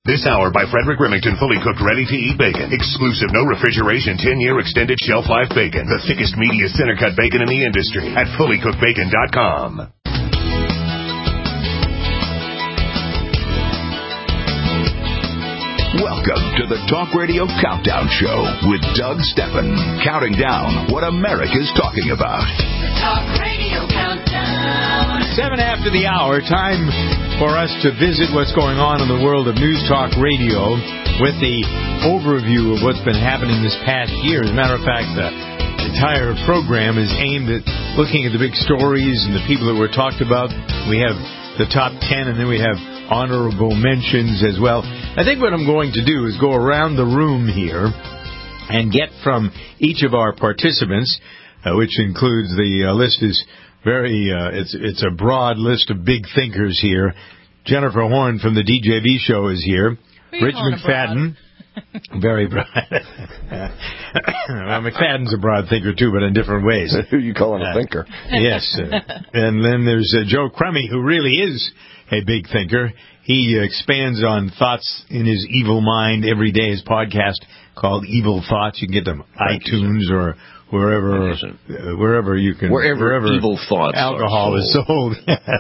This hour by Frederick Remington, fully cooked, ready-to-eat bacon. Exclusive, no refrigeration, 10-year extended shelf life bacon. The thickest, meatiest, center-cut bacon in the industry at fullycookedbacon.com. Welcome to the Talk Radio Countdown Show with Doug Steppen, counting down what America's talking about. The Talk Radio Countdown. 7 after the hour, time for us to visit what's going on in the world of News Talk Radio with the overview of what's been happening this past year. As a matter of fact, the entire program is aimed at looking at the big stories and the people that were talked about. We have the top 10, and then we have honorable mentions as well. I think what I'm going to do is go around the room here and get from each of our participants, which includes the list is very, it's a broad list of big thinkers here. Jennifer Horn from the DJV show is here. Rich McFadden. Very broad. Well, McFadden's a broad thinker, too, but in different ways. Who you calling a thinker? Yes. And then there's Joe Crummy, who really is a big thinker. He expands on thoughts in his evil mind every day. His podcast called Evil Thoughts. You can get them iTunes or wherever you can. Wherever evil thoughts alcohol is sold.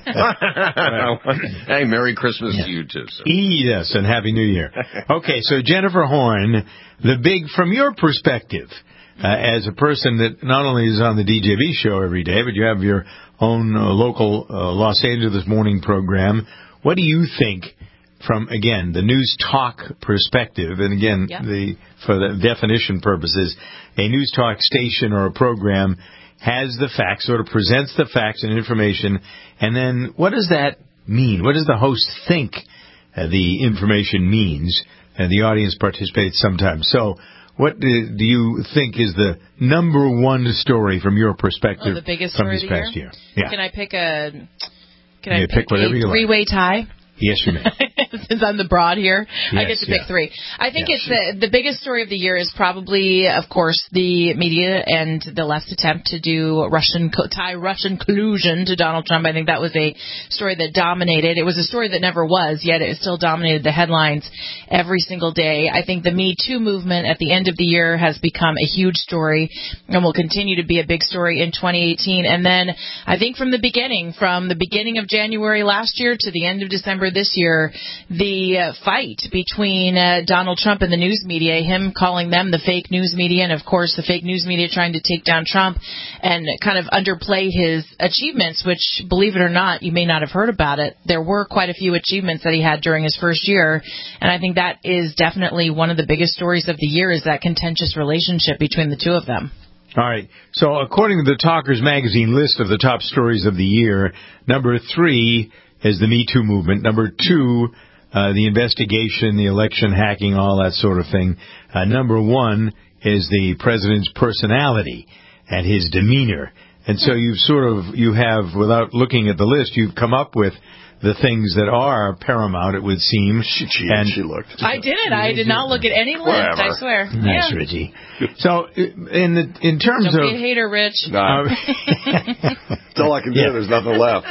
Hey, Merry Christmas to you too, sir. Yes, and Happy New Year. Okay, so Jennifer Horn, from your perspective, as a person that not only is on the DJV show every day, but you have your own local Los Angeles morning program. What do you think from, again, the news talk perspective, and again, for the definition purposes, a news talk station or a program has the facts, sort of presents the facts and information, and then what does that mean? What does the host think the information means? And the audience participates sometimes. So what do you think is the number one story from your perspective the biggest from story this of the past year? Yeah. Can I pick a whatever you like. three-way tie? Yes, you may. Since I'm the broad here, yes, I get to pick three. I think it's the biggest story of the year is probably, of course, the media and the left's attempt to do Russian collusion to Donald Trump. I think that was a story that dominated. It was a story that never was, yet it still dominated the headlines every single day. I think the Me Too movement at the end of the year has become a huge story and will continue to be a big story in 2018. And then I think from the beginning of January last year to the end of December this year, the fight between Donald Trump and the news media, him calling them the fake news media, and of course the fake news media trying to take down Trump and kind of underplay his achievements, which, believe it or not, you may not have heard about it. There were quite a few achievements that he had during his first year, and I think that is definitely one of the biggest stories of the year, is that contentious relationship between the two of them. All right. So according to the Talkers Magazine list of the top stories of the year, number 3 is the Me Too movement. Number 2, the investigation, the election hacking, all that sort of thing. Number 1 is the president's personality and his demeanor. And so you have, without looking at the list, you've come up with the things that are paramount, it would seem. She looked. I didn't. I did not look at any list, I swear. Nice, Richie. So, in terms of... Don't be a hater, Rich. No. That's all I can do. Yeah. There's nothing left.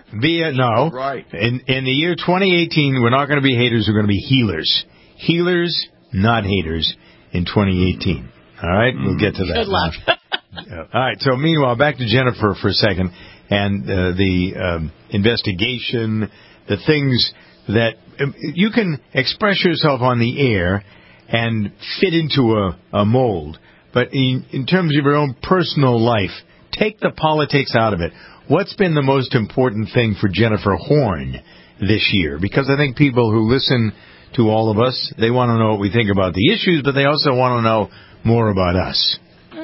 No. Right. In the year 2018, we're not going to be haters, we're going to be healers. Healers, not haters, in 2018. All right? We'll get to that. Good luck. All right. So, meanwhile, back to Jennifer for a second. And the investigation, the things that you can express yourself on the air and fit into a mold. But in terms of your own personal life, take the politics out of it. What's been the most important thing for Jennifer Horn this year? Because I think people who listen to all of us, they want to know what we think about the issues, but they also want to know more about us.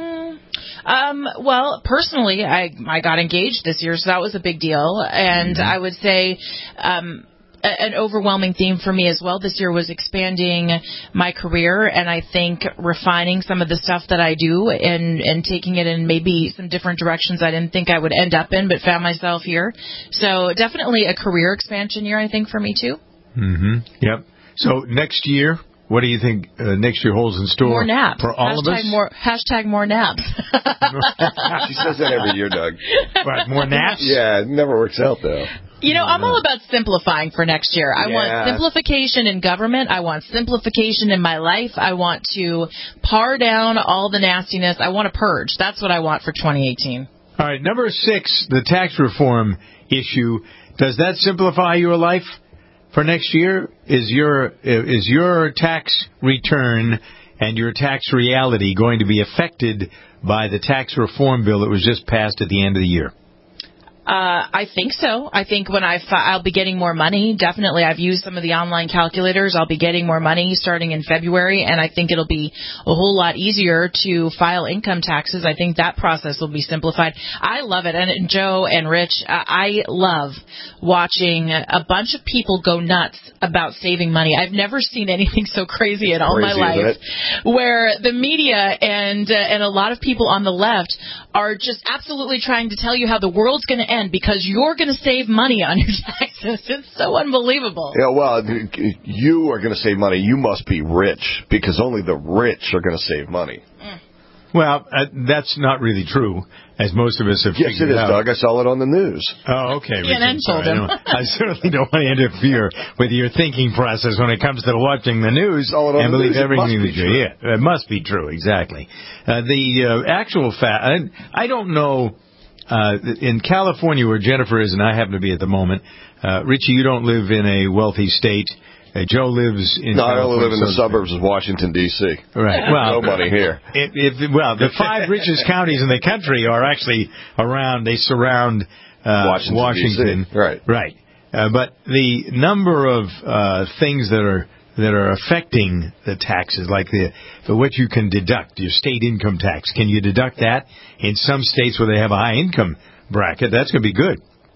Well, personally, I got engaged this year, so that was a big deal. And I would say an overwhelming theme for me as well this year was expanding my career, and I think refining some of the stuff that I do and taking it in maybe some different directions I didn't think I would end up in, but found myself here. So definitely a career expansion year, I think, for me, too. Mm-hmm. Yep. So next year, what do you think next year holds in store more naps. for all of us? Hashtag more naps. She says that every year, Doug. What, more naps? Yeah, it never works out, though. You know, I'm all about simplifying for next year. I want simplification in government. I want simplification in my life. I want to par down all the nastiness. I want to purge. That's what I want for 2018. All right, number 6, the tax reform issue. Does that simplify your life for next year? Is your tax return and your tax reality going to be affected by the tax reform bill that was just passed at the end of the year? I think so. I think when I'll be getting more money. Definitely, I've used some of the online calculators. I'll be getting more money starting in February, and I think it'll be a whole lot easier to file income taxes. I think that process will be simplified. I love it. And Joe and Rich, I love watching a bunch of people go nuts about saving money. I've never seen anything so crazy in all my life, where the media and a lot of people on the left are just absolutely trying to tell you how the world's going to end because you're going to save money on your taxes. It's so unbelievable. Yeah, well, you are going to save money. You must be rich because only the rich are going to save money. Well, that's not really true, as most of us have figured out. Yes, it is, Doug. I saw it on the news. Oh, okay. CNN told him. I certainly don't want to interfere with your thinking process when it comes to watching the news and believe everything that you hear. It must be true, exactly. The actual fact, I don't know, in California where Jennifer is, and I happen to be at the moment, Richie, you don't live in a wealthy state. Joe lives in I only live in the suburbs of Washington, D.C. Right. Well, no money here. The 5 richest counties in the country are actually around, they surround Washington. DC. Right. Right. But the number of things that are affecting the taxes, like what you can deduct, your state income tax, can you deduct that? In some states where they have a high income bracket, that's going to be good.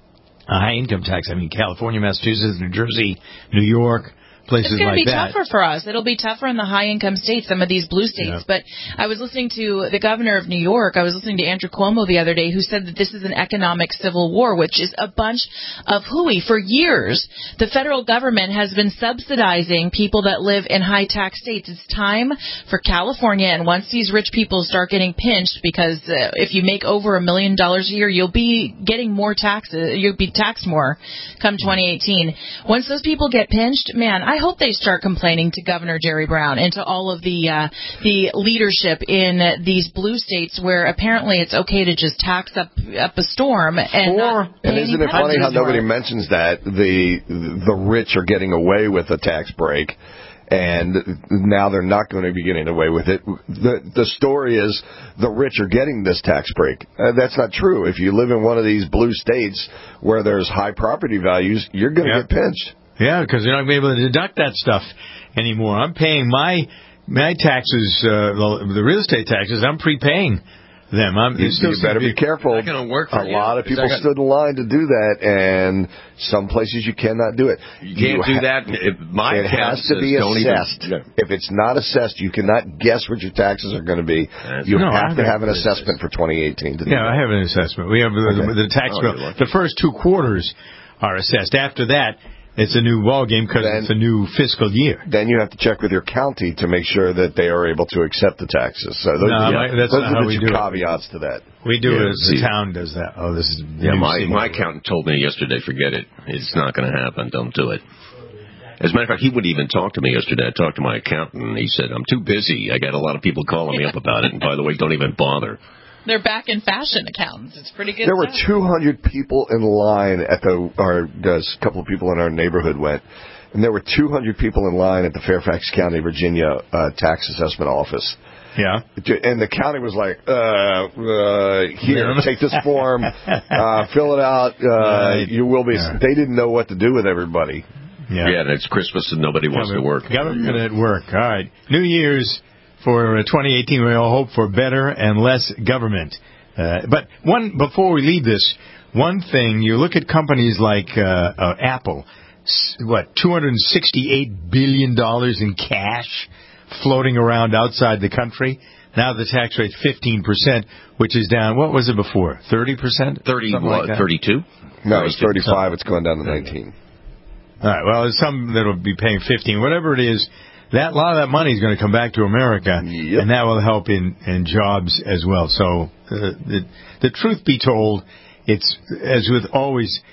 A high income tax, I mean California, Massachusetts, New Jersey, New York, places like that. It's going to be tougher for us. It'll be tougher in the high-income states, some of these blue states. Yeah. But I was listening to the governor of New York. I was listening to Andrew Cuomo the other day, who said that this is an economic civil war, which is a bunch of hooey. For years, the federal government has been subsidizing people that live in high-tax states. It's time for California, and once these rich people start getting pinched, because if you make over $1 million a year, you'll be getting more taxes. You'll be taxed more come 2018. Once those people get pinched, man, I hope they start complaining to Governor Jerry Brown and to all of the leadership in these blue states where apparently it's okay to just tax up a storm and not pay and isn't it funny how nobody mentions that the rich are getting away with a tax break, and now they're not going to be getting away with it. The story is the rich are getting this tax break. That's not true. If you live in one of these blue states where there's high property values, you're going to get pinched. Yeah, because you're not going to be able to deduct that stuff anymore. I'm paying my taxes, the real estate taxes, I'm prepaying them. You better be careful. It's not going to work for you. A lot of people stood in line to do that, and some places you cannot do it. You can't do that. It has to be assessed. If it's not assessed, you cannot guess what your taxes are going to be. You have to have an assessment for 2018 to do that. I have an assessment. We have the tax bill. The first 2 quarters are assessed. After that, it's a new ballgame because it's a new fiscal year. Then you have to check with your county to make sure that they are able to accept the taxes. So those are the 2 caveats to that. We do it as the town does that. Oh, this is my accountant told me yesterday, forget it. It's not going to happen. Don't do it. As a matter of fact, he wouldn't even talk to me yesterday. I talked to my accountant, and he said, I'm too busy. I got a lot of people calling me up about it. And by the way, don't even bother. They're back in fashion, accountants. It's pretty good. There were 200 people in line at a couple of people in our neighborhood went, and there were 200 people in line at the Fairfax County, Virginia tax assessment office. Yeah. And the county was like, here, take this form, fill it out, you will be. Yeah. They didn't know what to do with everybody. Yeah, and it's Christmas and nobody wants to work. Government at work. All right. New Year's. For 2018, we all hope for better and less government. But before we leave this, one thing, you look at companies like Apple, $268 billion in cash floating around outside the country. Now the tax rate's 15%, which is down, what was it before, 30%? 32? No, it's 35. It's going down to 19. All right, well, there's some that will be paying 15. Whatever it is, a lot of that money is going to come back to America, and that will help in jobs as well. So the truth be told, it's, as with always,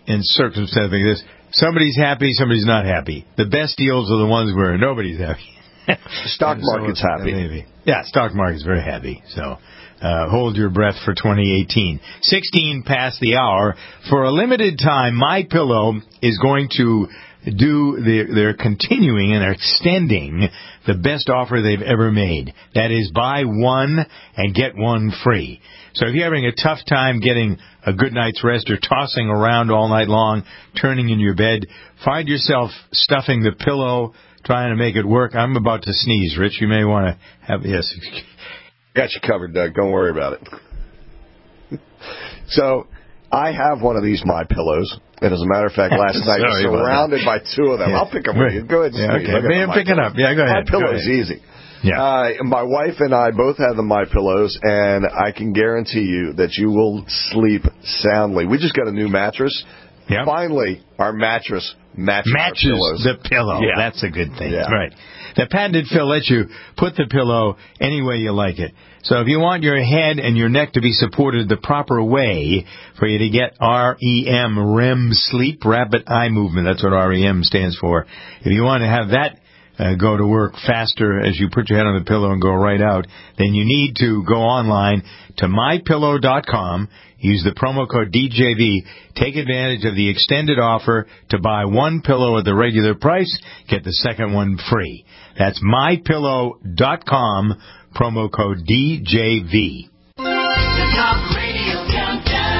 in circumstances like this, somebody's happy, somebody's not happy. The best deals are the ones where nobody's happy. Stock market's happy. Maybe. Yeah, stock market's very happy. So hold your breath for 2018. 16 past the hour. For a limited time, MyPillow is going to they're continuing and they're extending the best offer they've ever made. That is, buy one and get one free. So if you're having a tough time getting a good night's rest or tossing around all night long, turning in your bed, find yourself stuffing the pillow, trying to make it work. I'm about to sneeze, Rich. You may want to have... Yes. Got you covered, Doug. Don't worry about it. So, I have one of these MyPillows. And as a matter of fact, last night I was surrounded by two of them. Yeah. I'll pick them with you. Go ahead and sneeze. Okay. I'm picking up. Yeah, go ahead. MyPillow's easy. Yeah. My wife and I both have the MyPillows, and I can guarantee you that you will sleep soundly. We just got a new mattress. Yep. Finally, our mattress matches our pillows. The pillow. Yeah. That's a good thing. Yeah. Right. The patented fill lets you put the pillow any way you like it. So if you want your head and your neck to be supported the proper way for you to get REM sleep, rapid eye movement, that's what REM stands for. If you want to have that go to work faster as you put your head on the pillow and go right out, then you need to go online to mypillow.com, use the promo code DJV, take advantage of the extended offer to buy one pillow at the regular price, get the second one free. That's mypillow.com, promo code DJV. The Talk Radio Countdown.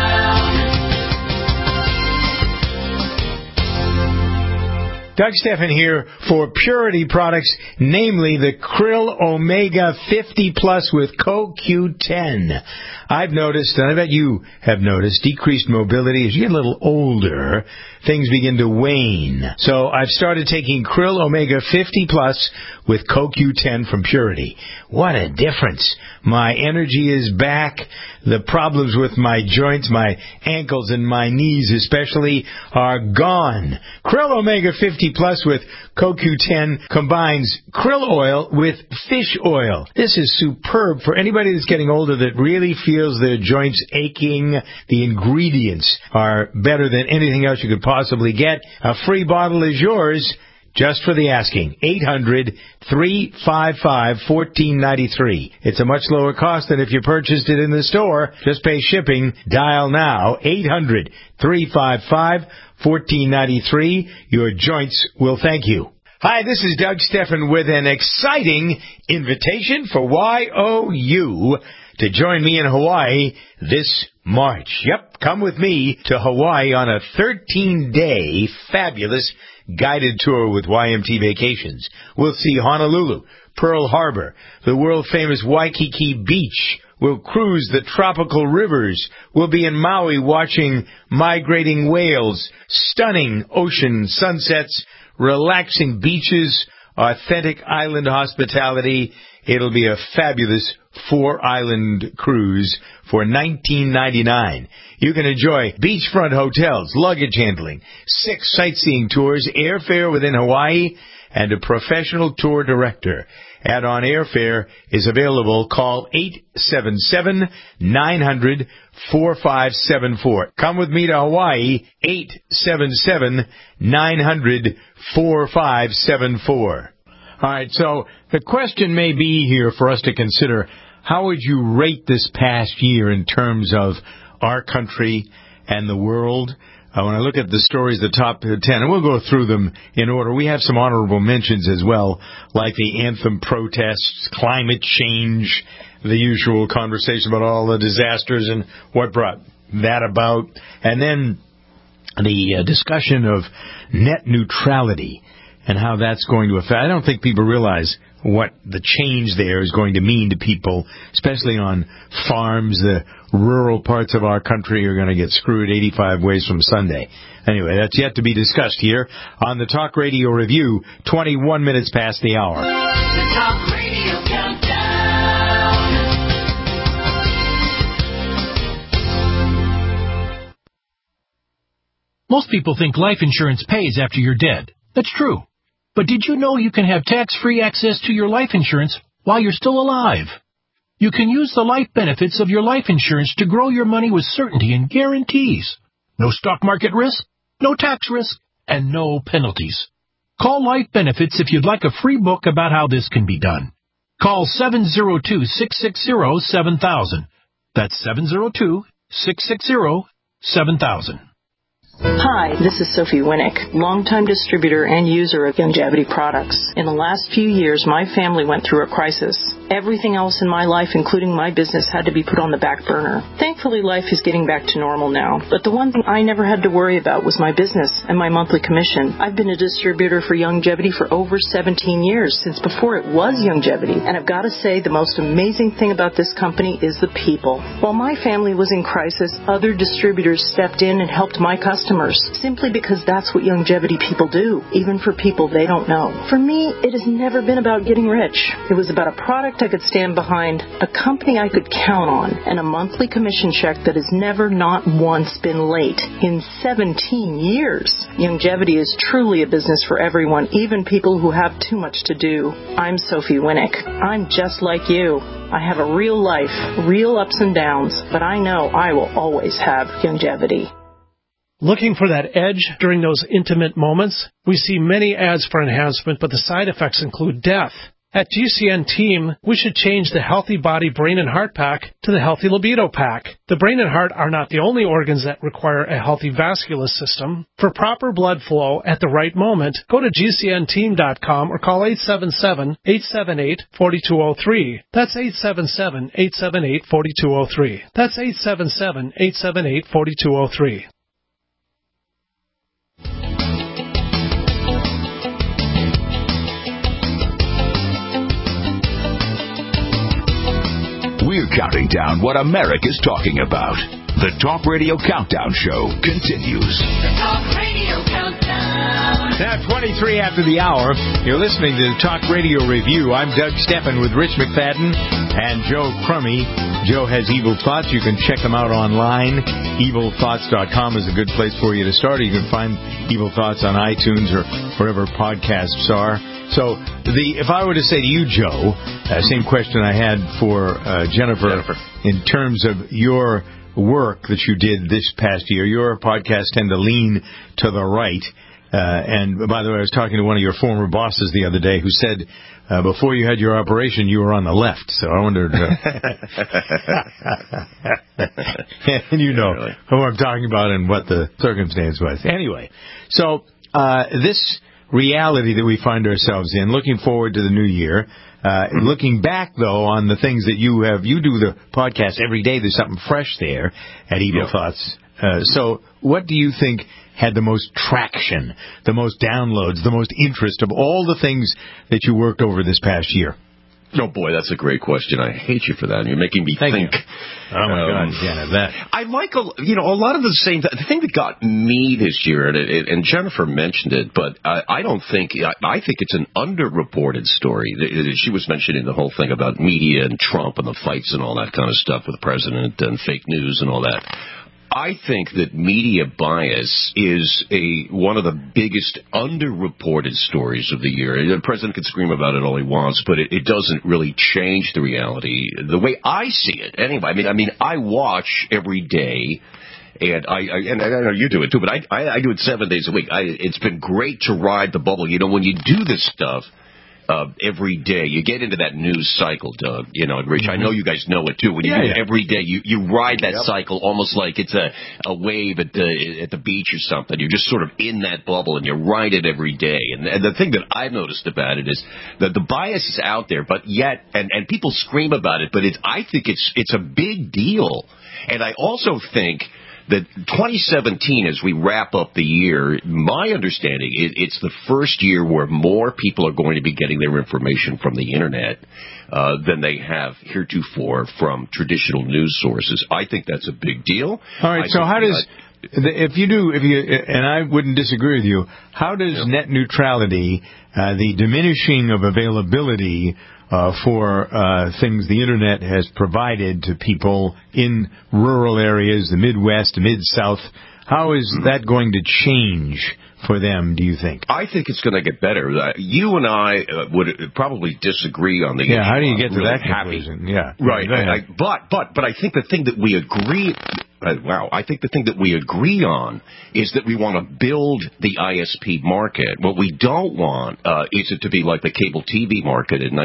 Doug Stephan here for Purity products, namely the Krill Omega 50 Plus with CoQ10. I've noticed, and I bet you have noticed, decreased mobility. As you get a little older, things begin to wane. So I've started taking Krill Omega 50 Plus with CoQ10 from Purity. What a difference. My energy is back. The problems with my joints, my ankles and my knees especially, are gone. Krill Omega 50 Plus with CoQ10 combines krill oil with fish oil. This is superb for anybody that's getting older that really feels their joints aching. The ingredients are better than anything else you could possibly get. A free bottle is yours just for the asking. 800-355-1493. It's a much lower cost than if you purchased it in the store. Just pay shipping. Dial now. 800-355-1493. Your joints will thank you. Hi, this is Doug Stephan with an exciting invitation for YOU to join me in Hawaii this March. Yep, come with me to Hawaii on a 13-day fabulous guided tour with YMT Vacations. We'll see Honolulu, Pearl Harbor, the world-famous Waikiki Beach. We'll cruise the tropical rivers. We'll be in Maui watching migrating whales, stunning ocean sunsets, relaxing beaches, authentic island hospitality. It'll be a fabulous 4-island cruise for $19.99. You can enjoy beachfront hotels, luggage handling, 6 sightseeing tours, airfare within Hawaii, and a professional tour director. Add-on airfare is available. Call 877-900-4574. Come with me to Hawaii, 877-900-4574. All right, so the question may be here for us to consider, how would you rate this past year in terms of our country and the world? When I look at the stories, the top 10, and we'll go through them in order. We have some honorable mentions as well, like the anthem protests, climate change, the usual conversation about all the disasters and what brought that about, and then the discussion of net neutrality and how that's going to affect. I don't think people realize what the change there is going to mean to people, especially on farms. The rural parts of our country are going to get screwed 85 ways from Sunday. Anyway, that's yet to be discussed here on the Talk Radio Review, 21 minutes past the hour. The Talk Radio Countdown. Most people think life insurance pays after you're dead. That's true. But did you know you can have tax-free access to your life insurance while you're still alive? You can use the life benefits of your life insurance to grow your money with certainty and guarantees. No stock market risk, no tax risk, and no penalties. Call Life Benefits if you'd like a free book about how this can be done. Call 702-660-7000. That's 702-660-7000. Hi, this is Sophie Winnick, longtime distributor and user of Youngevity products. In the last few years, my family went through a crisis. Everything else in my life, including my business, had to be put on the back burner. Thankfully, life is getting back to normal now. But the one thing I never had to worry about was my business and my monthly commission. I've been a distributor for Youngevity for over 17 years, since before it was Youngevity. And I've got to say, the most amazing thing about this company is the people. While my family was in crisis, other distributors stepped in and helped my customers, simply because that's what Youngevity people do, even for people they don't know. For me, it has never been about getting rich. It was about a product I could stand behind, a company I could count on, and a monthly commission check that has never not once been late in 17 years. Youngevity is truly a business for everyone, even people who have too much to do. I'm Sophie Winnick. I'm just like you. I have a real life, real ups and downs, but I know I will always have Youngevity. Looking for that edge during those intimate moments? We see many ads for enhancement, but the side effects include death. At GCN Team, we should change the Healthy Body Brain and Heart Pack to the Healthy Libido Pack. The brain and heart are not the only organs that require a healthy vascular system. For proper blood flow at the right moment, go to GCNteam.com or call 877-878-4203. That's 877-878-4203. That's 877-878-4203. We're counting down what America's talking about. The Talk Radio Countdown Show continues. The Talk Radio Countdown. Now, 23 after the hour, you're listening to the Talk Radio Review. I'm Doug Steppen with Rich McFadden and Joe Crummy. Joe has Evil Thoughts. You can check them out online. EvilThoughts.com is a good place for you to start. You can find Evil Thoughts on iTunes or wherever podcasts are. So, if I were to say to you, Joe, same question I had for Jennifer, in terms of your work that you did this past year, your podcasts tend to lean to the right. And by the way, I was talking to one of your former bosses the other day who said before you had your operation, you were on the left. So I wondered, and you know who I'm talking about and what the circumstance was. Anyway, so this reality that we find ourselves in, looking forward to the new year, looking back, though, on the things that you do the podcast every day. There's something fresh there at Evil Thoughts. So what do you think had the most traction, the most downloads, the most interest of all the things that you worked over this past year? Oh, boy, that's a great question. I hate you for that. You're making me think. Oh, my God, Janet, that. I like, a lot of the same. The thing that got me this year, and Jennifer mentioned it, but I think it's an underreported story. She was mentioning the whole thing about media and Trump and the fights and all that kind of stuff with the president and fake news and all that. I think that media bias is one of the biggest underreported stories of the year. The president can scream about it all he wants, but it doesn't really change the reality the way I see it. Anyway, I mean, I watch every day, and I know you do it too, but I do it 7 days a week. It's been great to ride the bubble. You know, when you do this stuff every day, you get into that news cycle, Doug. You know, Rich, I know you guys know it too. When you do it every day, you ride that cycle almost like it's a wave at the beach or something. You're just sort of in that bubble and you ride it every day. And the thing that I've noticed about it is that the bias is out there, but yet, and people scream about it, but I think it's a big deal. And I also think that 2017, as we wrap up the year, my understanding is it's the first year where more people are going to be getting their information from the Internet than they have heretofore from traditional news sources. I think that's a big deal. All right, so how does... and I wouldn't disagree with you, how does net neutrality, the diminishing of availability for things the Internet has provided to people in rural areas, the Midwest, Mid-South, how is that going to change for them, do you think? I think it's going to get better. You and I would probably disagree on the issue. Yeah, how do you get to really that conclusion? Yeah. Right. But I think the thing that we agree wow, I think the thing that we agree on is that we want to build the ISP market. What we don't want is it to be like the cable TV market in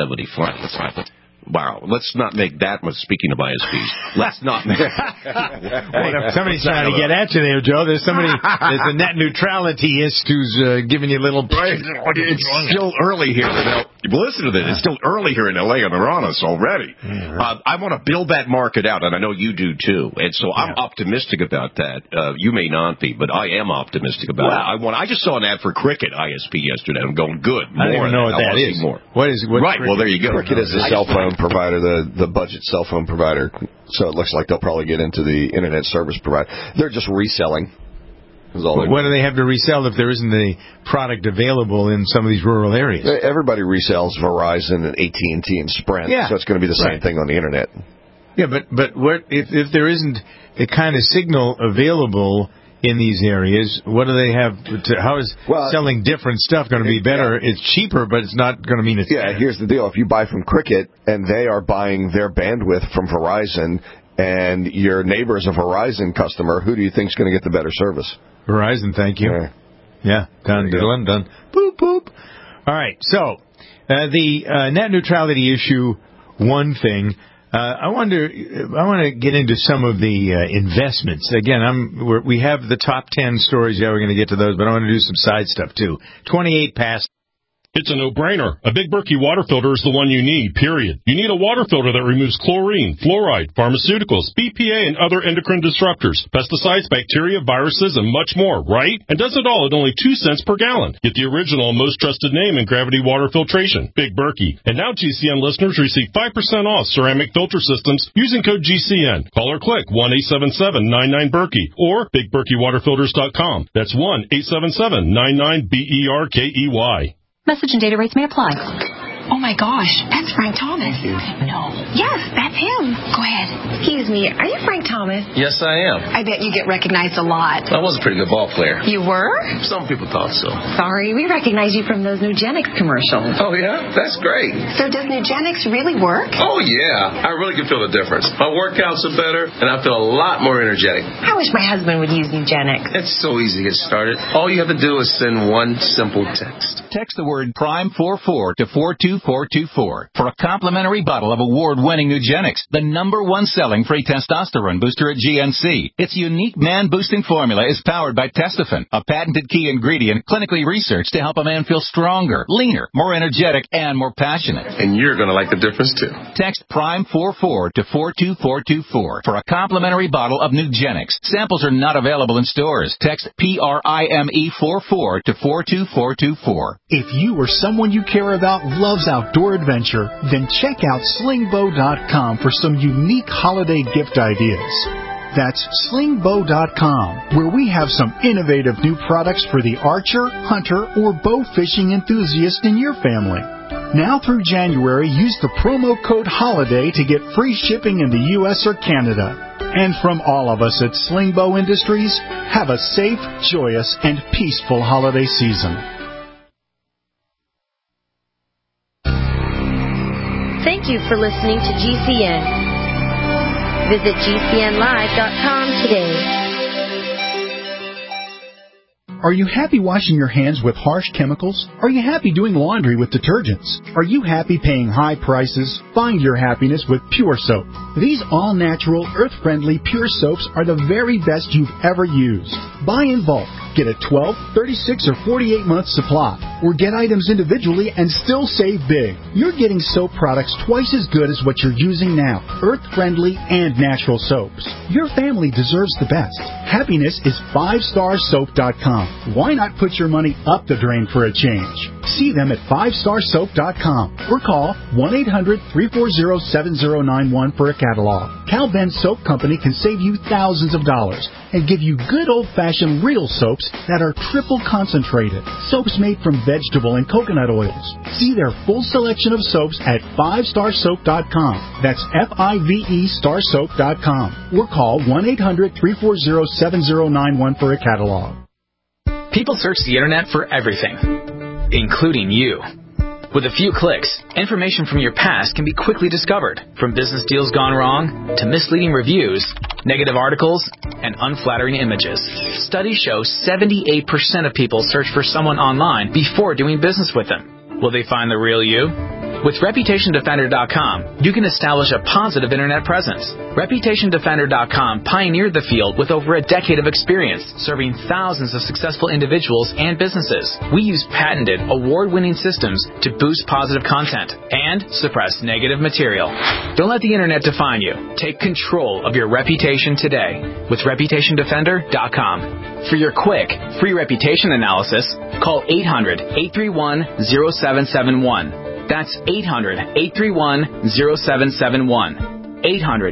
1975. Wow, let's not make that much. Speaking of ISPs, let's not make somebody's trying to get at you there, Joe. There's a net neutralityist who's giving you a little... It's still early here. Listen to this. It's still early here in L.A. and they're on us already. Yeah, right. I want to build that market out, and I know you do too. And so I'm optimistic about that. You may not be, but I am optimistic about it. I just saw an ad for Cricket ISP yesterday. I'm going, good. I don't even know what that is. More. What is it? Right, well, there you go. Cricket is a cell phone provider, the budget cell phone provider. So it looks like they'll probably get into the internet service provider. They're just reselling. What do they have to resell if there isn't a product available in some of these rural areas? Everybody resells Verizon and AT&T and Sprint, so it's going to be the same thing on the internet. Yeah, but what if there isn't a kind of signal available in these areas? What do they have? How is selling different stuff going to be better? Yeah. It's cheaper, but it's not going to mean it's better. Here's the deal. If you buy from Cricket and they are buying their bandwidth from Verizon and your neighbor's a Verizon customer, who do you think is going to get the better service? Verizon, thank you. Yeah, done. Boop, boop. All right, so the net neutrality issue, one thing. I want to get into some of the investments. Again, we have the top 10 stories. Yeah, we're going to get to those, but I want to do some side stuff, too. 28 past. It's a no-brainer. A Big Berkey water filter is the one you need, period. You need a water filter that removes chlorine, fluoride, pharmaceuticals, BPA, and other endocrine disruptors, pesticides, bacteria, viruses, and much more, right? And does it all at only 2 cents per gallon. Get the original and most trusted name in gravity water filtration, Big Berkey. And now GCN listeners receive 5% off ceramic filter systems using code GCN. Call or click 1-877-99-BERKEY or BigBerkeyWaterFilters.com. That's 1-877-99-BERKEY. Message and data rates may apply. Oh, my gosh. That's Frank Thomas. No. Yes, that's him. Go ahead. Excuse me. Are you Frank Thomas? Yes, I am. I bet you get recognized a lot. I was a pretty good ball player. You were? Some people thought so. Sorry, we recognize you from those Nugenix commercials. Oh, yeah? That's great. So does Nugenix really work? Oh, yeah. I really can feel the difference. My workouts are better, and I feel a lot more energetic. I wish my husband would use Nugenix. It's so easy to get started. All you have to do is send one simple text. Text the word PRIME44 to 42424 for a complimentary bottle of award-winning Nugenix, the #1 selling free testosterone booster at GNC. Its unique man-boosting formula is powered by Testofen, a patented key ingredient clinically researched to help a man feel stronger, leaner, more energetic, and more passionate. And you're going to like the difference, too. Text PRIME44 to 42424 for a complimentary bottle of Nugenix. Samples are not available in stores. Text PRIME44 to 42424. If you or someone you care about loves outdoor adventure, then check out slingbow.com for some unique holiday gift ideas. That's slingbow.com, where we have some innovative new products for the archer, hunter, or bow fishing enthusiast in your family. Now through January, use the promo code HOLIDAY to get free shipping in the U.S. or Canada. And from all of us at Slingbow Industries, have a safe, joyous, and peaceful holiday season. Thank you for listening to GCN. Visit GCNlive.com today. Are you happy washing your hands with harsh chemicals? Are you happy doing laundry with detergents? Are you happy paying high prices? Find your happiness with Pure Soap. These all-natural, earth-friendly Pure Soaps are the very best you've ever used. Buy in bulk. Get a 12, 36, or 48-month supply. Or get items individually and still save big. You're getting soap products twice as good as what you're using now. Earth-friendly and natural soaps. Your family deserves the best. Happiness is 5starsoap.com. Why not put your money up the drain for a change? See them at 5starsoap.com or call 1-800-340-7091 for a catalog. Cal Ben Soap Company can save you thousands of dollars and give you good old-fashioned real soaps that are triple concentrated. Soaps made from vegetable and coconut oils. See their full selection of soaps at 5starsoap.com. That's F-I-V-E starsoap.com. Or call 1-800-340-7091 for a catalog. People search the internet for everything, including you. With a few clicks, information from your past can be quickly discovered, from business deals gone wrong to misleading reviews, negative articles, and unflattering images. Studies show 78% of people search for someone online before doing business with them. Will they find the real you? With ReputationDefender.com, you can establish a positive internet presence. ReputationDefender.com pioneered the field with over a decade of experience, serving thousands of successful individuals and businesses. We use patented, award-winning systems to boost positive content and suppress negative material. Don't let the internet define you. Take control of your reputation today with ReputationDefender.com. For your quick, free reputation analysis, call 800-831-0771. That's 800-831-0771.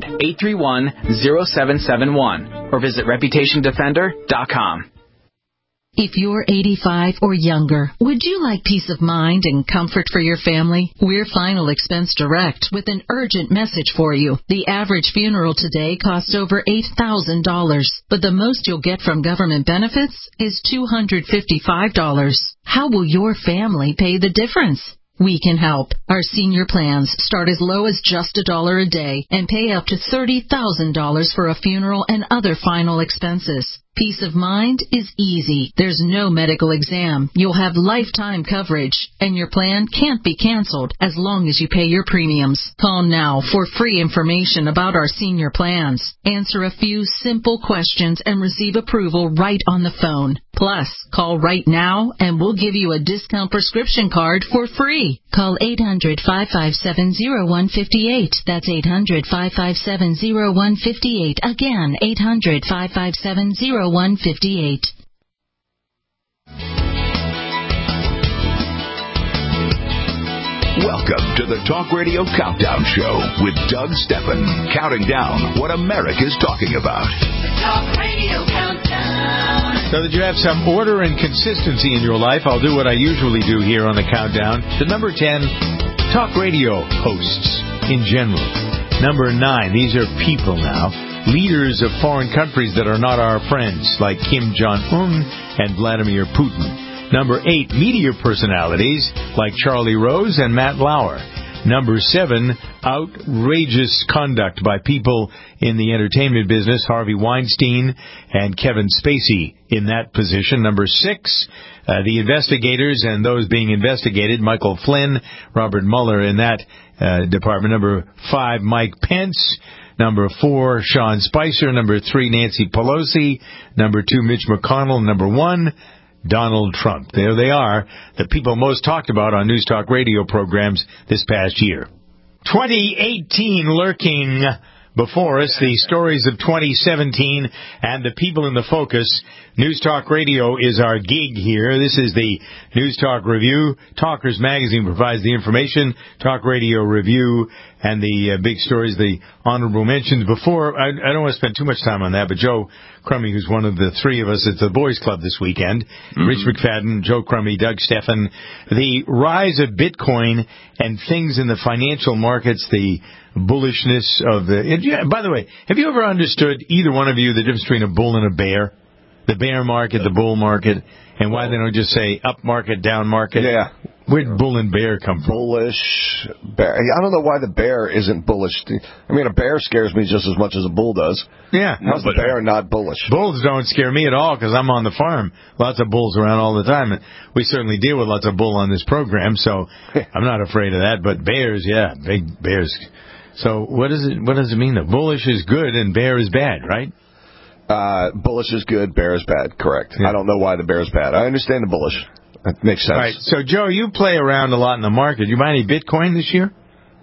800-831-0771. Or visit ReputationDefender.com. If you're 85 or younger, would you like peace of mind and comfort for your family? We're Final Expense Direct with an urgent message for you. The average funeral today costs over $8,000, but the most you'll get from government benefits is $255. How will your family pay the difference? We can help. Our senior plans start as low as just $1 a day and pay up to $30,000 for a funeral and other final expenses. Peace of mind is easy. There's no medical exam. You'll have lifetime coverage, and your plan can't be canceled as long as you pay your premiums. Call now for free information about our senior plans. Answer a few simple questions and receive approval right on the phone. Plus, call right now and we'll give you a discount prescription card for free. Call 800-557-0158. That's 800-557-0158. Again, 800-557-0158. Welcome to the Talk Radio Countdown Show with Doug Steffen, counting down what America's talking about. The Talk Radio Countdown. So that you have some order and consistency in your life, I'll do what I usually do here on the countdown. The number 10, talk radio hosts in general. Number 9, these are people now. Leaders of foreign countries that are not our friends, like Kim Jong-un and Vladimir Putin. Number 8, media personalities like Charlie Rose and Matt Lauer. Number 7, outrageous conduct by people in the entertainment business, Harvey Weinstein and Kevin Spacey in that position. Number 6, the investigators and those being investigated, Michael Flynn, Robert Mueller in that department. Number 5, Mike Pence. Number 4, Sean Spicer. Number 3, Nancy Pelosi. Number 2, Mitch McConnell. Number 1, Donald Trump. There they are, the people most talked about on News Talk radio programs this past year. 2018 lurking before us, the stories of 2017 and the people in the focus. News Talk Radio is our gig here. This is the News Talk Review. Talkers Magazine provides the information. Talk Radio Review and the big stories, the honorable mentions. Before, I don't want to spend too much time on that, but Joe Crummy, who's one of the three of us at the Boys Club this weekend, Rich McFadden, Joe Crummy, Doug Steffen, the rise of Bitcoin and things in the financial markets, the bullishness of the... By the way, have you ever understood, either one of you, the difference between a bull and a bear? The bear market, the bull market, and why they don't just say up market, down market? Yeah. Where'd bull and bear come from? Bullish bear. I don't know why the bear isn't bullish. I mean, a bear scares me just as much as a bull does. Yeah. How's the bear not bullish? Bulls don't scare me at all because I'm on the farm. Lots of bulls around all the time. And we certainly deal with lots of bull on this program, so I'm not afraid of that. But bears, yeah, big bears. So what does it mean? That bullish is good and bear is bad, right? Bullish is good, bear is bad. Correct. Yeah. I don't know why the bear is bad. I understand the bullish. That makes sense. All right. So, Joe, you play around a lot in the market. You buy any Bitcoin this year?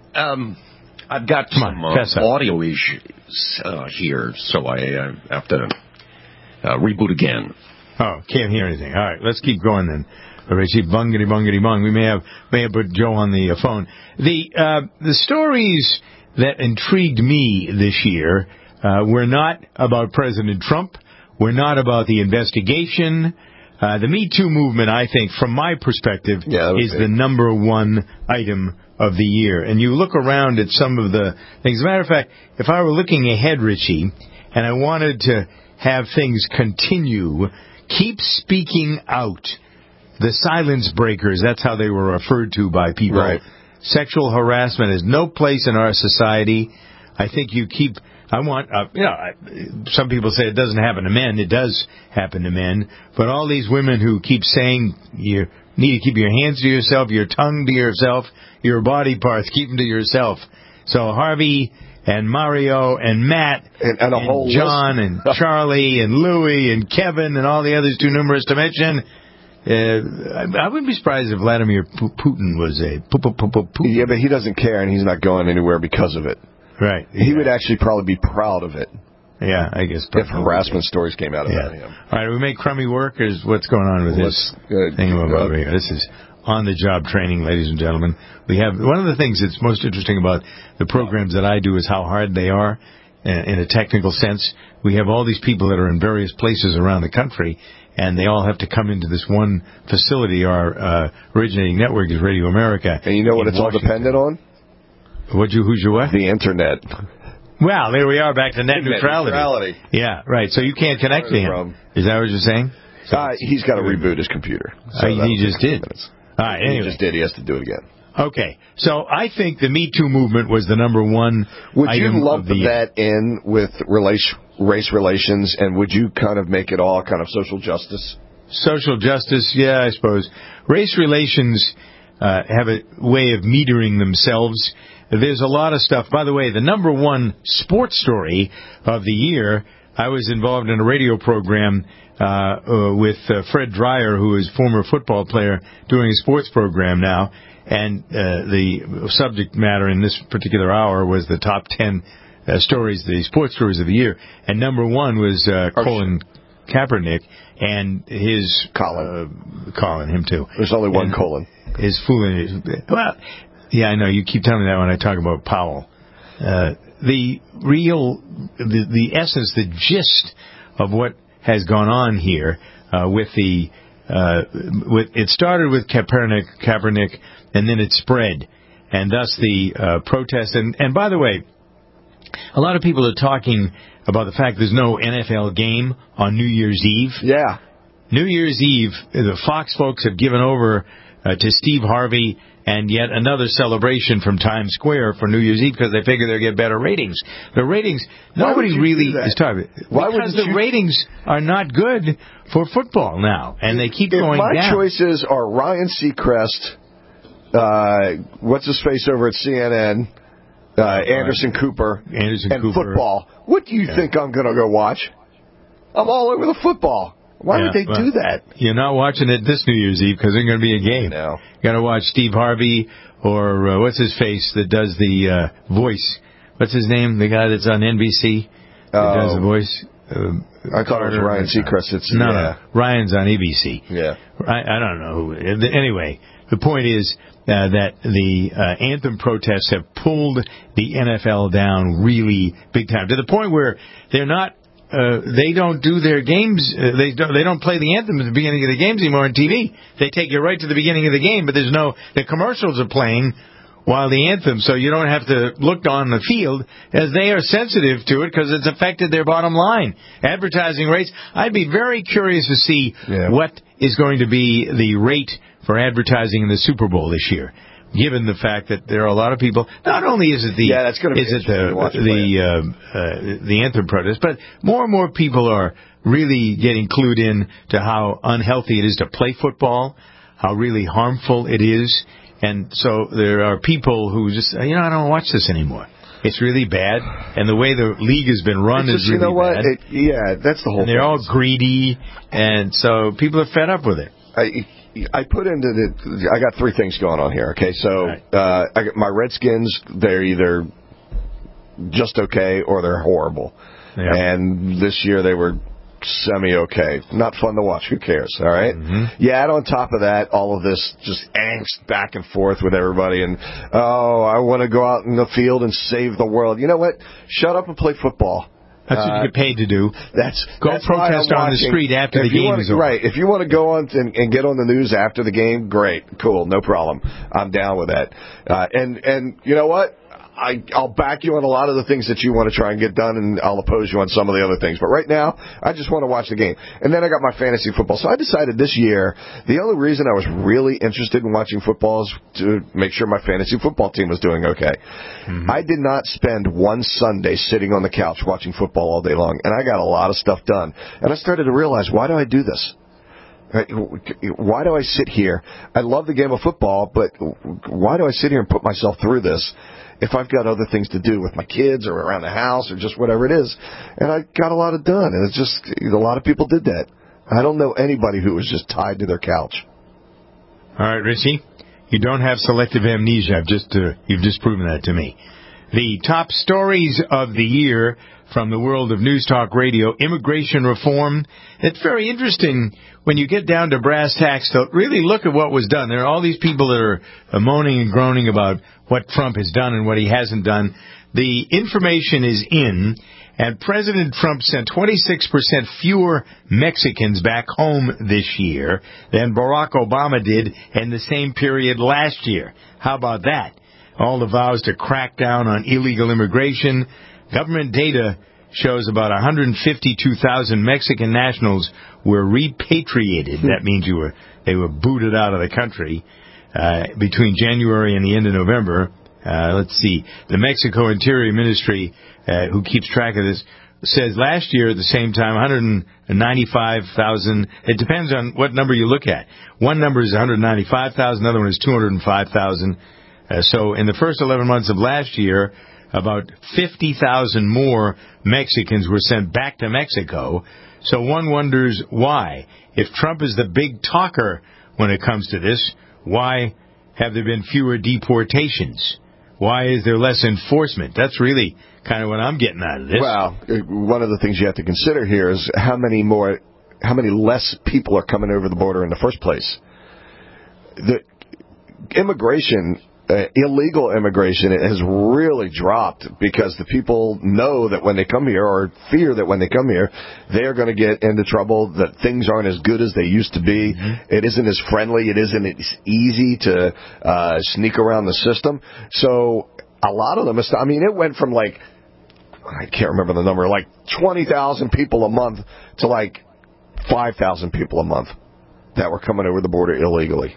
I've got some audio issues here, so I have to reboot again. Oh, can't hear anything. All right, let's keep going then. Richie, bungity bungity bung. We may have put Joe on the phone. The stories that intrigued me this year were not about President Trump. We're not about the investigation. The Me Too movement, I think, from my perspective, is the number one item of the year. And you look around at some of the things. As a matter of fact, if I were looking ahead, Richie, and I wanted to have things continue, keep speaking out the silence breakers. That's how they were referred to by people. Right. Sexual harassment has no place in our society. I think some people say it doesn't happen to men. It does happen to men. But all these women who keep saying you need to keep your hands to yourself, your tongue to yourself, your body parts, keep them to yourself. So Harvey and Mario and Matt and a whole John list. and Charlie and Louie and Kevin and all the others too numerous to mention. I wouldn't be surprised if Vladimir Putin was a Putin. Yeah, but he doesn't care, and he's not going anywhere because of it. Right. He would actually probably be proud of it. Yeah, I guess. If harassment stories came out about him. All right, we make crummy work, or what's going on with this thing over here? This is on-the-job training, ladies and gentlemen. We have one of the things that's most interesting about the programs that I do is how hard they are in a technical sense. We have all these people that are in various places around the country, and they all have to come into this one facility. Our originating network is Radio America. And you know what it's all dependent on? Who's your what? The Internet. Well, there we are, back to net neutrality. Yeah, right. So you can't connect to him. Is that what you're saying? He's got to reboot his computer. So he just did. All right, anyway. He just did. He has to do it again. Okay. So I think the Me Too movement was the number one Would you item lump that in with race relations, and would you kind of make it all kind of social justice? Social justice, yeah, I suppose. Race relations have a way of metering themselves. There's a lot of stuff. By the way, the number one sports story of the year, I was involved in a radio program with Fred Dreyer, who is a former football player, doing a sports program now. And the subject matter in this particular hour was the top 10 stories, the sports stories of the year. And number one was Colin Kaepernick and his... Colin, him too. There's only one Colin. His fooling... Well... Yeah, I know. You keep telling me that when I talk about Powell. The essence, the gist of what has gone on here it started with Kaepernick, and then it spread, and thus the protest. And by the way, a lot of people are talking about the fact there's no NFL game on New Year's Eve. Yeah. New Year's Eve, the Fox folks have given over to Steve Harvey and yet another celebration from Times Square for New Year's Eve because they figure they'll get better ratings. The ratings, nobody really is talking. Because the ratings are not good for football now, and they keep going down. My choices are Ryan Seacrest, what's his face over at CNN, Anderson Cooper, and football. What do you think I'm going to go watch? I'm all over the football. Why would they do that? You're not watching it this New Year's Eve because there's going to be a game. No. You got to watch Steve Harvey or what's his face that does the voice. What's his name? The guy that's on NBC that does the voice. I thought it was Ryan Seacrest. No, Ryan's on ABC. Yeah. I don't know who. Anyway, the point is that the anthem protests have pulled the NFL down really big time to the point where they're not. They don't do their games. They don't play the anthem at the beginning of the games anymore on TV. They take you right to the beginning of the game, but the commercials are playing while the anthem, so you don't have to look on the field, as they are sensitive to it because it's affected their bottom line. Advertising rates. I'd be very curious to see what is going to be the rate for advertising in the Super Bowl this year. Given the fact that there are a lot of people, not only is it the anthem protest, but more and more people are really getting clued in to how unhealthy it is to play football, how really harmful it is, and so there are people who just I don't watch this anymore. It's really bad, and the way the league has been run is really bad. That's the whole. And they're all greedy, and so people are fed up with it. I put into I got three things going on here. Okay, so I got my Redskins. They're either just okay or they're horrible. Yeah. And this year they were semi-okay. Not fun to watch. Who cares? All right. Mm-hmm. You add on top of that all of this just angst back and forth with everybody, and I want to go out in the field and save the world. You know what? Shut up and play football. That's what you get paid to do. That's protest on the street after the game is over. Right. If you want to go on and get on the news after the game, great, cool, no problem. I'm down with that. And you know what? I'll back you on a lot of the things that you want to try and get done, and I'll oppose you on some of the other things. But right now, I just want to watch the game. And then I got my fantasy football. So I decided this year, the only reason I was really interested in watching football is to make sure my fantasy football team was doing okay. Mm-hmm. I did not spend one Sunday sitting on the couch watching football all day long, and I got a lot of stuff done. And I started to realize, why do I do this? Why do I sit here? I love the game of football, but why do I sit here and put myself through this if I've got other things to do with my kids or around the house or just whatever it is? And I got a lot of done, and it's just a lot of people did that. I don't know anybody who was just tied to their couch. All right, Richie, you don't have selective amnesia. You've just proven that to me. The top stories of the year from the world of News Talk Radio, immigration reform. It's very interesting when you get down to brass tacks to really look at what was done. There are all these people that are moaning and groaning about what Trump has done and what he hasn't done. The information is in, and President Trump sent 26% fewer Mexicans back home this year than Barack Obama did in the same period last year. How about that? All the vows to crack down on illegal immigration. Government data shows about 152,000 Mexican nationals were repatriated. That means they were booted out of the country between January and the end of November. Let's see. The Mexico Interior Ministry, who keeps track of this, says last year at the same time 195,000. It depends on what number you look at. One number is 195,000, another one is 205,000. So in the first 11 months of last year, about 50,000 more Mexicans were sent back to Mexico. So one wonders why. If Trump is the big talker when it comes to this, why have there been fewer deportations? Why is there less enforcement? That's really kind of what I'm getting out of this. Well, one of the things you have to consider here is how many less people are coming over the border in the first place. The immigration, illegal immigration, has really dropped because the people know that when they come here, or fear that when they come here, they are going to get into trouble, that things aren't as good as they used to be. Mm-hmm. It isn't as friendly. It isn't as easy to sneak around the system. So a lot of them, it went from I can't remember the number, 20,000 people a month to 5,000 people a month that were coming over the border illegally.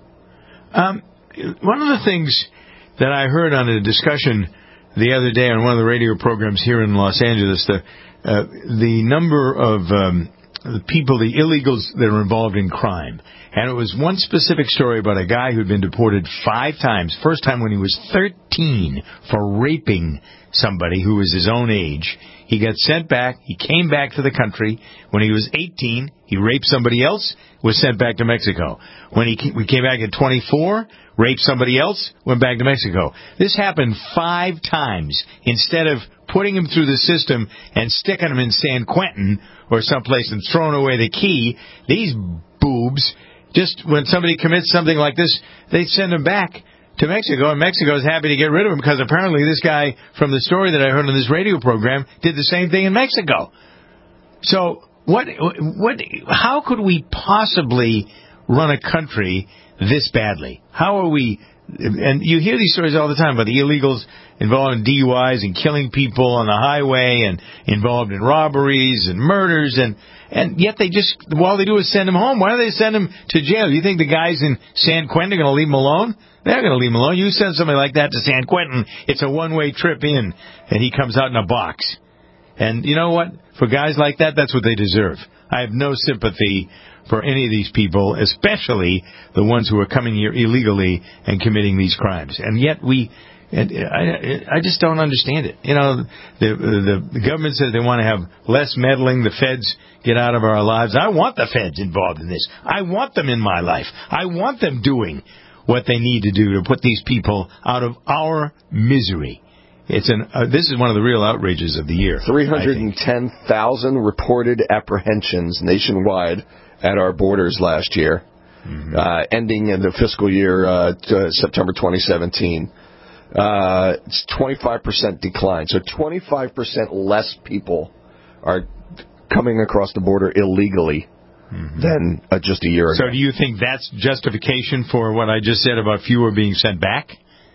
One of the things that I heard on a discussion the other day on one of the radio programs here in Los Angeles, the number of the people, the illegals that are involved in crime. And it was one specific story about a guy who'd been deported 5 times. First time when he was 13 for raping somebody who was his own age. He got sent back. He came back to the country. When he was 18, he raped somebody else, was sent back to Mexico. When we came back at 24, raped somebody else, went back to Mexico. This happened 5 times. Instead of putting him through the system and sticking him in San Quentin or someplace and throwing away the key, these boobs, just when somebody commits something like this, they send him back to Mexico, and Mexico is happy to get rid of him because apparently this guy from the story that I heard on this radio program did the same thing in Mexico. So how could we possibly run a country this badly? How are we? And you hear these stories all the time about the illegals involved in DUIs and killing people on the highway and involved in robberies and murders, and yet all they do is send them home. Why do they send them to jail? You think the guys in San Quentin are going to leave them alone? They're not going to leave him alone. You send somebody like that to San Quentin, it's a one-way trip in, and he comes out in a box. And you know what? For guys like that, that's what they deserve. I have no sympathy for any of these people, especially the ones who are coming here illegally and committing these crimes. And yet I just don't understand it. The government says they want to have less meddling. The feds get out of our lives. I want the feds involved in this. I want them in my life. I want them doing what they need to do to put these people out of our misery. This is one of the real outrages of the year. 310,000 reported apprehensions nationwide at our borders last year, ending in the fiscal year September 2017. It's 25% decline. So 25% less people are coming across the border illegally than just a year ago. So do you think that's justification for what I just said about fewer being sent back?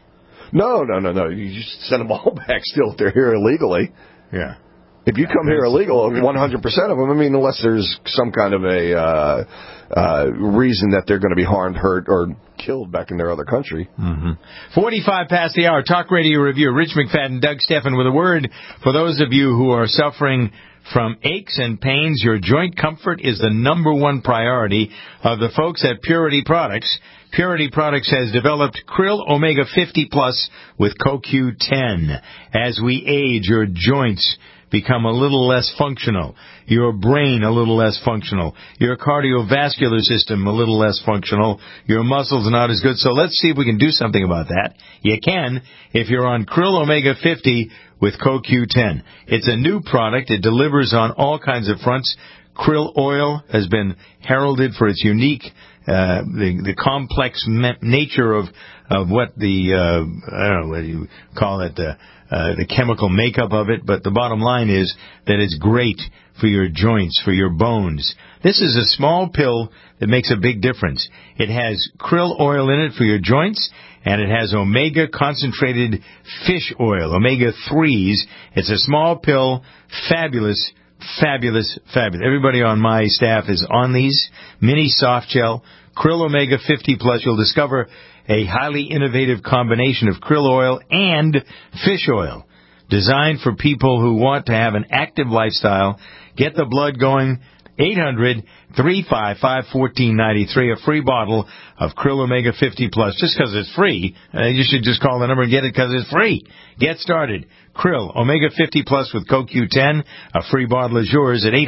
No. You just send them all back still if they're here illegally. Yeah. If you come here illegal, 100% of them, I mean, unless there's some kind of a reason that they're going to be harmed, hurt, or killed back in their other country. 45 past the hour. Talk Radio Review. Rich McFadden, Doug Steffen with a word for those of you who are suffering from aches and pains. Your joint comfort is the number one priority of the folks at Purity Products. Purity Products has developed Krill Omega 50 Plus with CoQ10. As we age, your joints become a little less functional, your brain a little less functional, your cardiovascular system a little less functional, your muscles not as good. So let's see if we can do something about that. You can if you're on Krill Omega 50 with CoQ10. It's a new product. It delivers on all kinds of fronts. Krill oil has been heralded for its unique, the complex nature of what the, I don't know, what do you call it, the chemical makeup of it, but the bottom line is that it's great for your joints, for your bones. This is a small pill that makes a big difference. It has krill oil in it for your joints, and it has omega concentrated fish oil, omega-3s. It's a small pill, fabulous. Everybody on my staff is on these. Mini soft gel, Krill Omega 50 Plus. You'll discover a highly innovative combination of krill oil and fish oil, designed for people who want to have an active lifestyle. Get the blood going. 800-355-1493, a free bottle of Krill Omega 50 Plus. Just because it's free, you should just call the number and get it because it's free. Get started. Krill Omega 50 Plus with CoQ10. A free bottle is yours at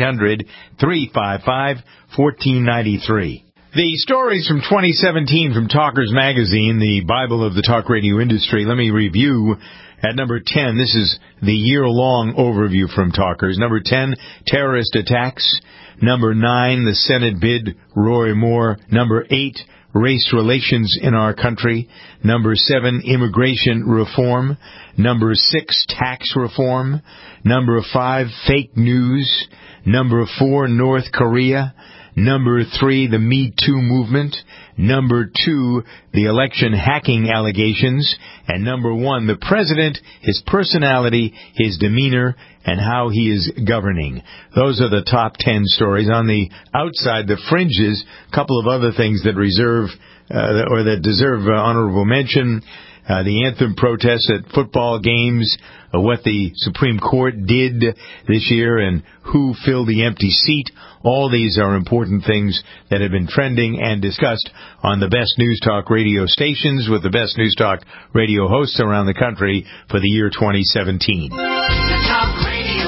800-355-1493. The stories from 2017 from Talkers Magazine, the Bible of the talk radio industry. Let me review. At number 10, this is the year-long overview from Talkers. Number 10, terrorist attacks. Number 9, the Senate bid, Roy Moore. Number 8, race relations in our country. Number 7, immigration reform. Number 6, tax reform. Number 5, fake news. Number 4, North Korea. Number 3, the Me Too movement. Number 2, the election hacking allegations. And number 1, the president, his personality, his demeanor, and how he is governing. Those are the top 10 stories. On the outside, the fringes, a couple of other things that deserve honorable mention. The anthem protests at football games, what the Supreme Court did this year, and who filled the empty seat. All these are important things that have been trending and discussed on the best news talk radio stations with the best news talk radio hosts around the country for the year 2017. The Talk Radio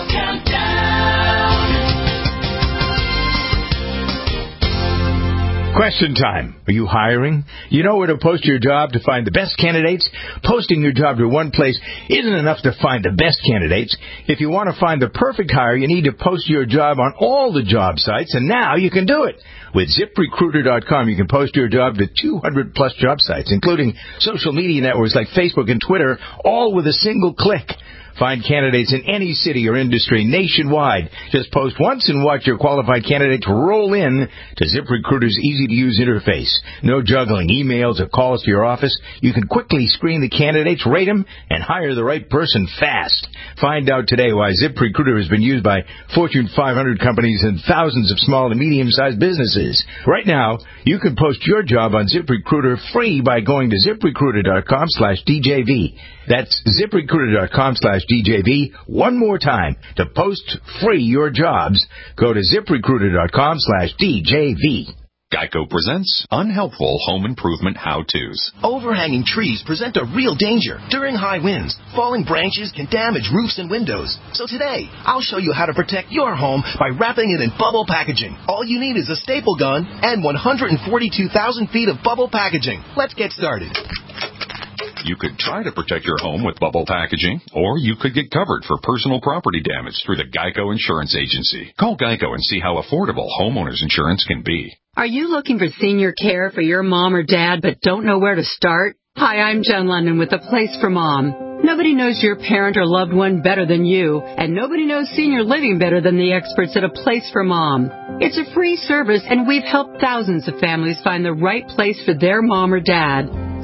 Countdown. Question time. Are you hiring? You know where to post your job to find the best candidates? Posting your job to one place isn't enough to find the best candidates. If you want to find the perfect hire, you need to post your job on all the job sites, and now you can do it. With ZipRecruiter.com, you can post your job to 200-plus job sites, including social media networks like Facebook and Twitter, all with a single click. Find candidates in any city or industry nationwide. Just post once and watch your qualified candidates roll in to ZipRecruiter's easy-to-use interface. No juggling emails or calls to your office. You can quickly screen the candidates, rate them, and hire the right person fast. Find out today why ZipRecruiter has been used by Fortune 500 companies and thousands of small and medium-sized businesses. Right now, you can post your job on ZipRecruiter free by going to ZipRecruiter.com/DJV. That's ZipRecruiter.com/DJV. One more time. To post free your jobs, go to ZipRecruiter.com/DJV. Geico presents Unhelpful Home Improvement How-Tos. Overhanging trees present a real danger. During high winds, falling branches can damage roofs and windows. So today, I'll show you how to protect your home by wrapping it in bubble packaging. All you need is a staple gun and 142,000 feet of bubble packaging. Let's get started. You could try to protect your home with bubble packaging, or you could get covered for personal property damage through the Geico Insurance Agency. Call Geico and see how affordable homeowners insurance can be. Are you looking for senior care for your mom or dad but don't know where to start? Hi, I'm Jen London with A Place for Mom. Nobody knows your parent or loved one better than you, and nobody knows senior living better than the experts at A Place for Mom. It's a free service, and we've helped thousands of families find the right place for their mom or dad.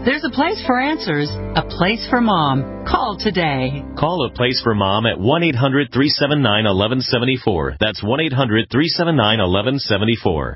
There's a place for answers, a place for Mom. Call today. Call A Place for Mom at 1-800-379-1174. That's 1-800-379-1174.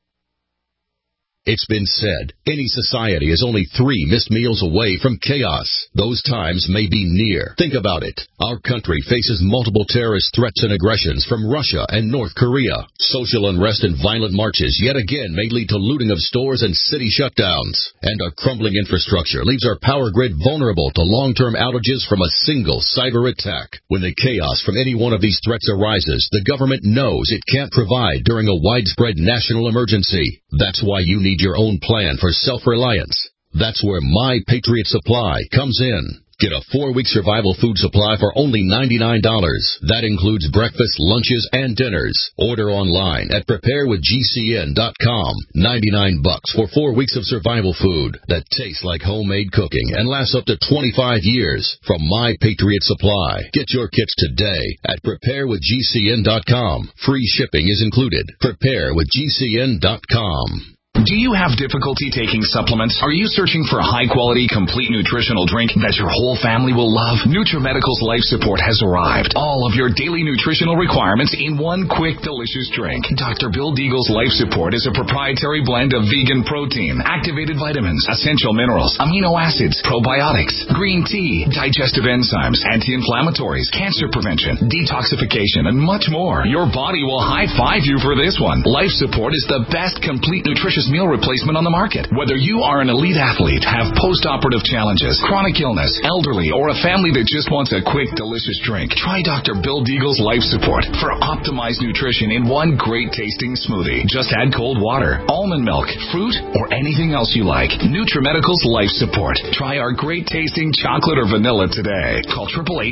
It's been said, any society is only 3 missed meals away from chaos. Those times may be near. Think about it. Our country faces multiple terrorist threats and aggressions from Russia and North Korea. Social unrest and violent marches yet again may lead to looting of stores and city shutdowns. And our crumbling infrastructure leaves our power grid vulnerable to long-term outages from a single cyber attack. When the chaos from any one of these threats arises, the government knows it can't provide during a widespread national emergency. That's why you need your own plan for self-reliance. That's where My Patriot Supply comes in. Get a 4-week survival food supply for only $99. That includes breakfast, lunches, and dinners. Order online at preparewithgcn.com. $99 for 4 weeks of survival food that tastes like homemade cooking and lasts up to 25 years from My Patriot Supply. Get your kits today at preparewithgcn.com. Free shipping is included. Preparewithgcn.com. Do you have difficulty taking supplements? Are you searching for a high-quality, complete nutritional drink that your whole family will love? NutriMedical's Life Support has arrived. All of your daily nutritional requirements in one quick, delicious drink. Dr. Bill Deagle's Life Support is a proprietary blend of vegan protein, activated vitamins, essential minerals, amino acids, probiotics, green tea, digestive enzymes, anti-inflammatories, cancer prevention, detoxification, and much more. Your body will high-five you for this one. Life Support is the best complete nutritious meal replacement on the market. Whether you are an elite athlete, have post-operative challenges, chronic illness, elderly, or a family that just wants a quick, delicious drink, try Dr. Bill Deagle's Life Support for optimized nutrition in one great-tasting smoothie. Just add cold water, almond milk, fruit, or anything else you like. NutriMedical's Life Support. Try our great-tasting chocolate or vanilla today. Call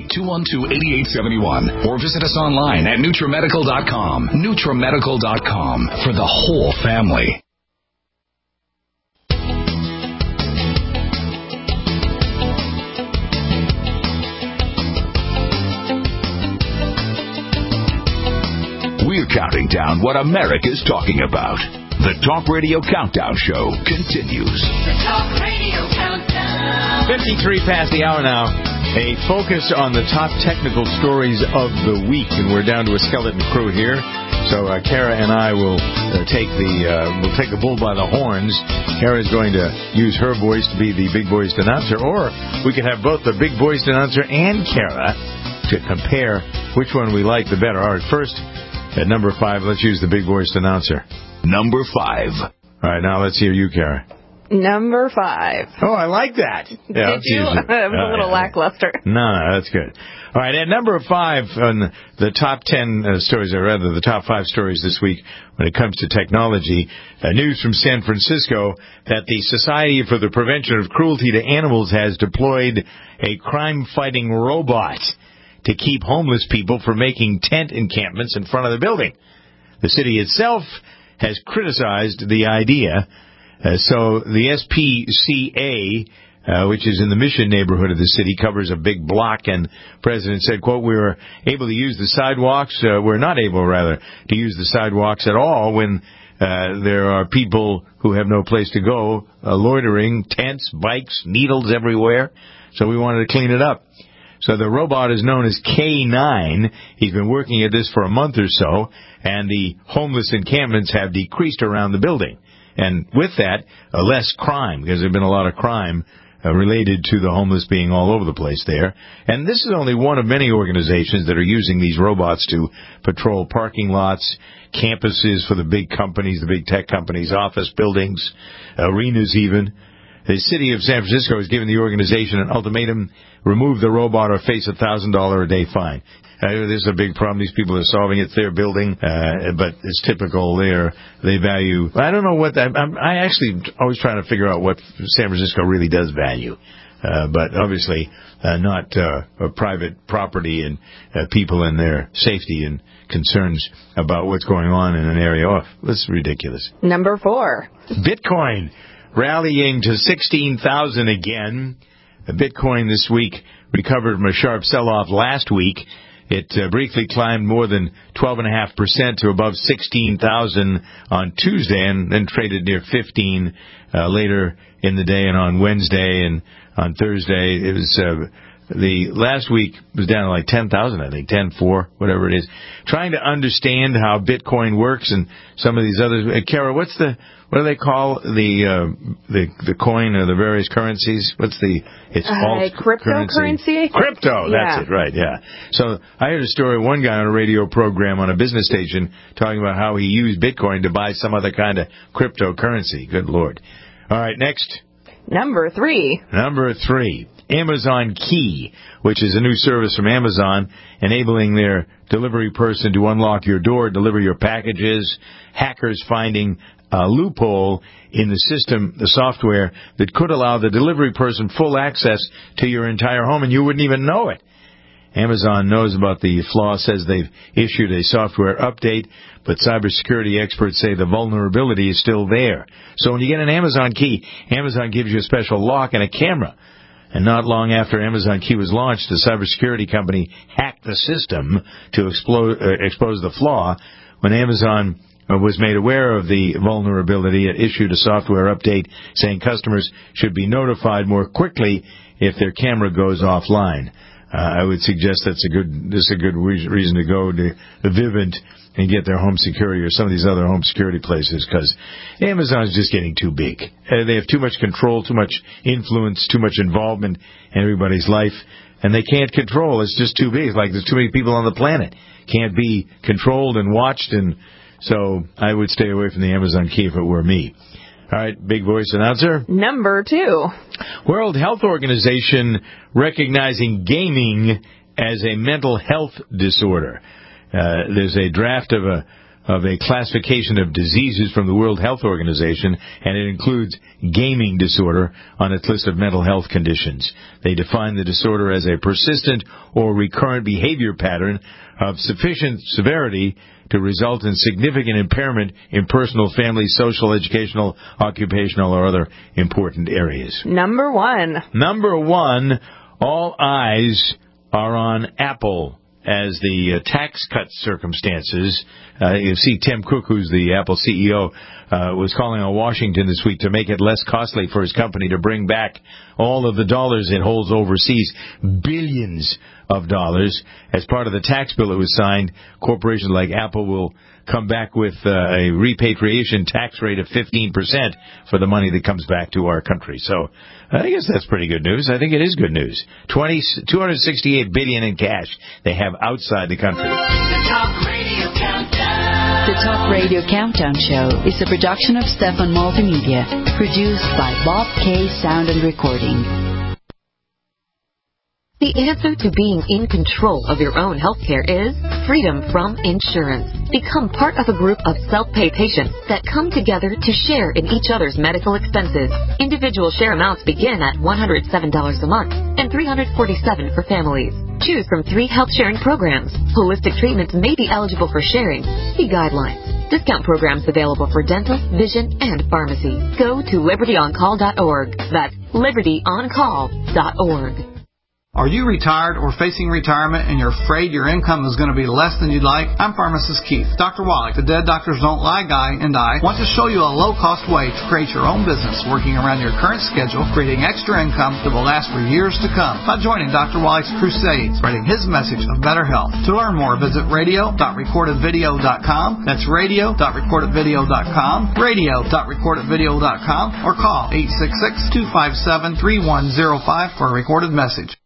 888-212-8871 or visit us online at NutriMedical.com. NutriMedical.com for the whole family. We're counting down what America's talking about. The Talk Radio Countdown Show continues. The Talk Radio Countdown. 53 past the hour now. A focus on the top technical stories of the week, and we're down to a skeleton crew here. So Kara and I will take the bull by the horns. Kara's going to use her voice to be the big voiced announcer, or we could have both the big voiced announcer and Kara to compare which one we like the better. All right, first. At number 5, let's use the big voiced announcer. Number 5. All right, now let's hear you, Kara. Number 5. Oh, I like that. Yeah, Did you? It was a little lackluster. No, that's good. All right, at number 5 on the top 10 stories, or rather the top 5 stories this week when it comes to technology, news from San Francisco that the Society for the Prevention of Cruelty to Animals has deployed a crime-fighting robot to keep homeless people from making tent encampments in front of the building. The city itself has criticized the idea. So the SPCA, which is in the Mission neighborhood of the city, covers a big block, and the president said, quote, we were able to use the sidewalks, we're not able, rather, to use the sidewalks at all when there are people who have no place to go, loitering, tents, bikes, needles everywhere. So we wanted to clean it up. So the robot is known as K9. He's been working at this for a month or so, and the homeless encampments have decreased around the building. And with that, less crime, because there have been a lot of crime related to the homeless being all over the place there. And this is only one of many organizations that are using these robots to patrol parking lots, campuses for the big companies, the big tech companies, office buildings, arenas even. The city of San Francisco has given the organization an ultimatum: remove the robot or face a $1,000 a day fine. This is a big problem. These people are solving it. It's their building, but it's typical there. They value. I don't know what that. I actually always trying to figure out what San Francisco really does value, but obviously not private property and people and their safety and concerns about what's going on in an area. Oh, that's ridiculous. Number 4. Bitcoin rallying to 16,000 again. Bitcoin this week recovered from a sharp sell-off last week It briefly climbed more than 12.5% to above 16,000 on Tuesday, and then traded near 15 later in the day, and on Wednesday and on Thursday. It was the last week was down to like 10,000, I think, 10.4, whatever it is. Trying to understand how Bitcoin works and some of these others. Kara, what do they call the coin or the various currencies? It's false cryptocurrency? Crypto, that's it, right, yeah. So I heard a story of one guy on a radio program on a business station talking about how he used Bitcoin to buy some other kind of cryptocurrency. Good Lord. All right, next. Number 3. Amazon Key, which is a new service from Amazon, enabling their delivery person to unlock your door, deliver your packages. Hackers finding a loophole in the system, the software, that could allow the delivery person full access to your entire home, and you wouldn't even know it. Amazon knows about the flaw, says they've issued a software update, but cybersecurity experts say the vulnerability is still there. So when you get an Amazon Key, Amazon gives you a special lock and a camera. And not long after Amazon Key was launched, the cybersecurity company hacked the system to expose the flaw. When Amazon was made aware of the vulnerability, it issued a software update saying customers should be notified more quickly if their camera goes offline. I would suggest this is a good reason to go to Vivint and get their home security or some of these other home security places, because Amazon's just getting too big. They have too much control, too much influence, too much involvement in everybody's life, and they can't control. It's just too big. It's like there's too many people on the planet. Can't be controlled and watched, and so I would stay away from the Amazon Key if it were me. All right, big voice announcer. Number 2. World Health Organization recognizing gaming as a mental health disorder. There's a draft of a classification of diseases from the World Health Organization, and it includes gaming disorder on its list of mental health conditions. They define the disorder as a persistent or recurrent behavior pattern of sufficient severity to result in significant impairment in personal, family, social, educational, occupational, or other important areas. Number 1. All eyes are on Apple as the tax cut circumstances. You see Tim Cook, who's the Apple CEO, was calling on Washington this week to make it less costly for his company to bring back all of the dollars it holds overseas, billions of dollars. As part of the tax bill that was signed, corporations like Apple will come back with a repatriation tax rate of 15% for the money that comes back to our country. So I guess that's pretty good news. I think it is good news. $268 billion in cash they have outside the country. The Talk Radio Countdown. The Talk Radio Countdown Show is a production of Stefan Multimedia, produced by Bob K. Sound and Recording. The answer to being in control of your own healthcare is freedom from insurance. Become part of a group of self-pay patients that come together to share in each other's medical expenses. Individual share amounts begin at $107 a month and $347 for families. Choose from 3 health sharing programs. Holistic treatments may be eligible for sharing. See guidelines. Discount programs available for dental, vision, and pharmacy. Go to libertyoncall.org. That's libertyoncall.org. Are you retired or facing retirement and you're afraid your income is going to be less than you'd like? I'm Pharmacist Keith. Dr. Wallach, the Dead Doctors Don't Lie guy, and I want to show you a low-cost way to create your own business working around your current schedule, creating extra income that will last for years to come by joining Dr. Wallach's crusade, spreading his message of better health. To learn more, visit radio.recordedvideo.com. That's radio.recordedvideo.com, radio.recordedvideo.com, or call 866-257-3105 for a recorded message.